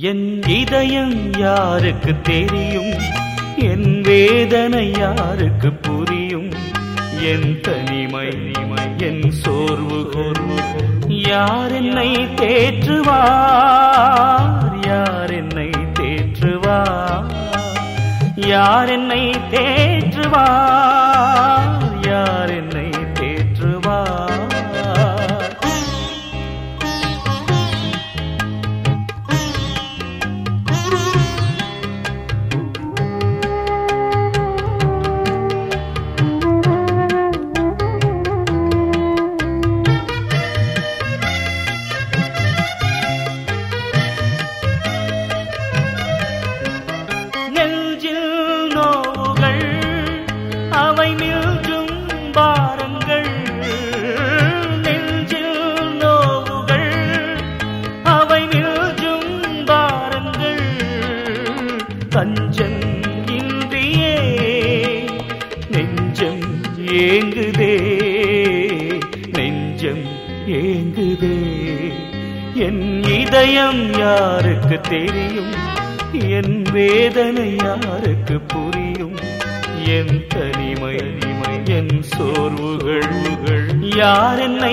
என் இதயம் யாருக்கு தெரியும், என் வேதனை யாருக்கு புரியும், என் தனிமை என் சோர்வுகள் யார் என்னை தேற்றுவார், யார் என்னை தேற்றுவார், யார் என்னை தேற்றுவார், யார் என்னை தேற்றுவார். அவை மில்கும் பாரங்கள், நெஞ்சில் நோவுகள் அவை மில்கும் பாரங்கள், தஞ்சம் இன்றியே நெஞ்சம் ஏங்குதே, நெஞ்சம் ஏங்குதே. என் இதயம் யாருக்கு தெரியும், என் வேதனை யாருக்கு புரியும், என் தனிமை என் சோர்வுகள் யார் என்னை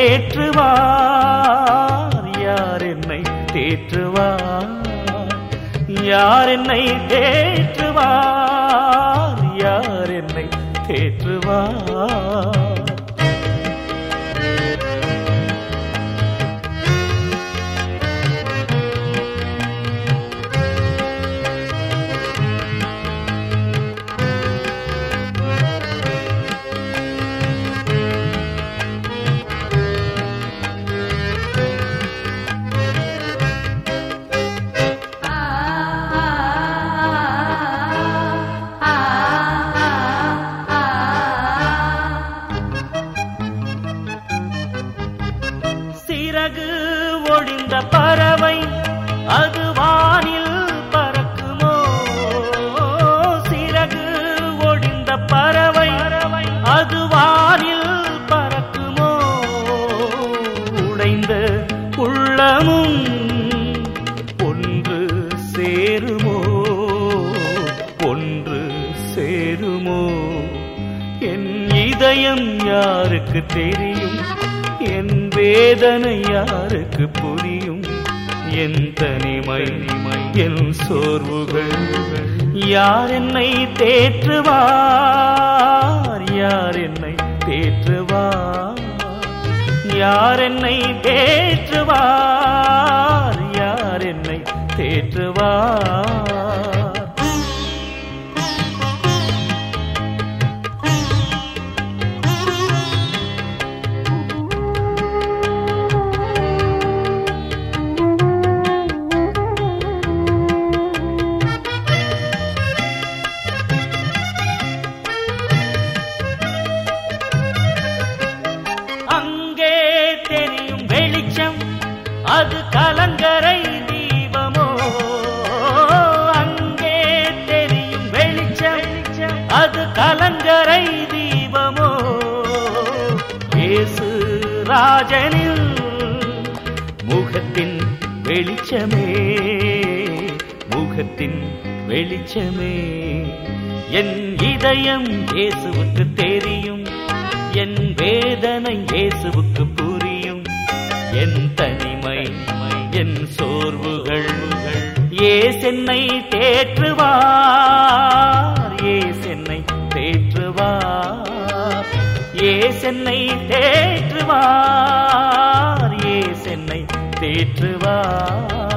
தேற்றுவார், யார் என்னை தேற்றுவார், யார் என்னை தேற்றுவார், யார் என்னை தேற்றுவார். சிறகு ஒடிந்த பறவை அது வானில் பறக்குமோ, சிறகு ஒடிந்த பறவை அது வானில் பறக்குமோ, உடைந்த உள்ளமும் ஒன்று சேருமோ, ஒன்று சேருமோ. என் இதயம் யாருக்கு தெரியும், என் வேதனை யாருக்கு புரியும், என் தனிமை என் சோர்வுகள் யார் என்னை தேற்றுவார், யார் என்னை தேற்றுவார், யார் என்னை தேற்றுவார், யார் என்னை தேற்றுவார். அங்கே தெரியும் வெளிச்சம் அது கலங்கரை தீபமோ, அங்கே தெரியும் வெளிச்சம் அது கலங்கரை தீபமோ. இயேசு ராஜனின் முகத்தின் வெளிச்சமே, முகத்தின் வெளிச்சமே. என் இதயம் இயேசுவுக்கு தெரியும், என் வேதனை இயேசுவுக்கு புரியும், என் தனிமை என் சோர்வுகள் இயேசென்னை தேற்றுவார், இயேசென்னை தேற்றுவார், இயேசென்னை தேற்றுவார், இயேசென்னை தேற்றுவார்.